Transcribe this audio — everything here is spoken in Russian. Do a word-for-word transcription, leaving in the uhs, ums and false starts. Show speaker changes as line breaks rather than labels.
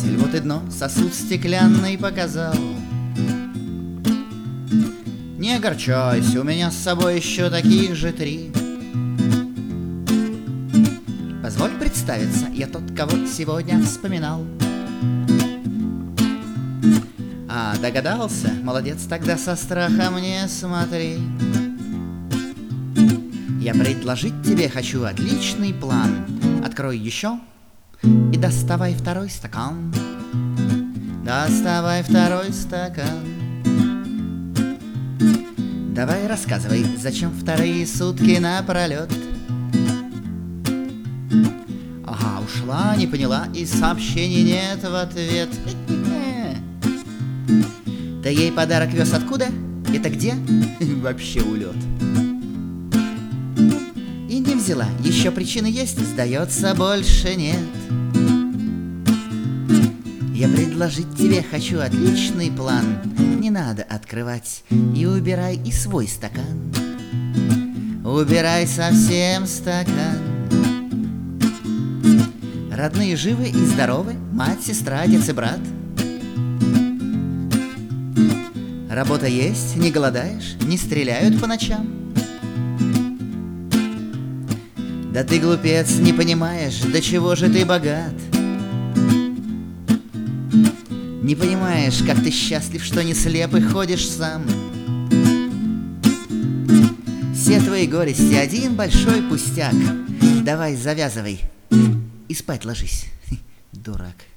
приятель, вот и дно, сосуд стеклянный показал. Не огорчайся, у меня с собой еще таких же три. Позволь представиться, я тот, кого сегодня вспоминал. А, догадался? Молодец, тогда со страхом не смотри. Я предложить тебе хочу отличный план. Открой еще и доставай второй стакан. Доставай второй стакан. Давай рассказывай, зачем вторые сутки напролет? Ага, ушла, не поняла, и сообщений нет в ответ. Да ей подарок вез откуда? Это где? Вообще улет. И не взяла, еще причины есть, сдается, больше нет. Я предложить тебе хочу отличный план. Не надо открывать и убирай и свой стакан. Убирай совсем стакан. Родные живы и здоровы, мать, сестра, отец и брат. Работа есть, не голодаешь, не стреляют по ночам. Да ты, глупец, не понимаешь, до чего же ты богат. Не понимаешь, как ты счастлив, что не слеп и ходишь сам. Все твои горести один большой пустяк. Давай завязывай и спать ложись, дурак.